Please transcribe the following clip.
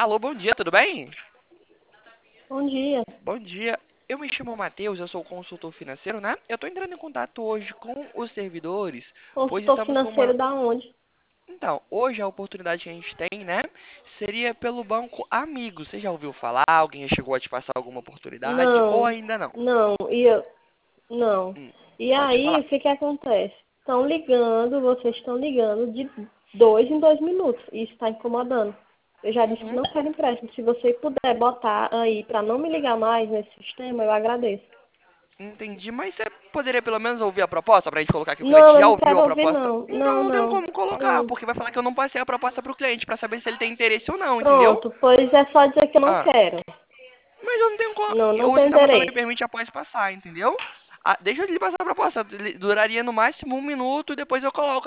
Alô, bom dia, tudo bem? Bom dia. Bom dia. Eu me chamo Matheus, eu sou consultor financeiro, né? Eu estou entrando em contato hoje com os servidores, pois Consultor estamos com financeiro uma... da onde? Então, hoje a oportunidade que a gente tem, né? Seria pelo Banco Amigo. Você já ouviu falar? Alguém já chegou a te passar alguma oportunidade? Ou Não, ainda não? não, não. Hum, E Pode aí, falar. o que que acontece? Vocês estão ligando de 2 em 2 minutos. E isso está incomodando. Eu já disse que Uhum. não quero empréstimo. Se você puder botar aí para não me ligar mais nesse sistema, eu agradeço. Entendi, mas você poderia pelo menos ouvir a proposta pra gente colocar que o cliente Não, eu já não ouviu quero a ouvir, proposta? não. Então Não, não tem não, como colocar, não. porque vai falar que eu não passei a proposta pro cliente pra saber se ele tem interesse ou não, entendeu? Pronto, pois é só dizer que eu não Ah, quero. mas eu não tenho como. Não, não O tenho sistema só me interesse. permite após passar, entendeu? Ah, deixa eu lhe passar a proposta. Duraria no máximo 1 minuto e depois eu coloco.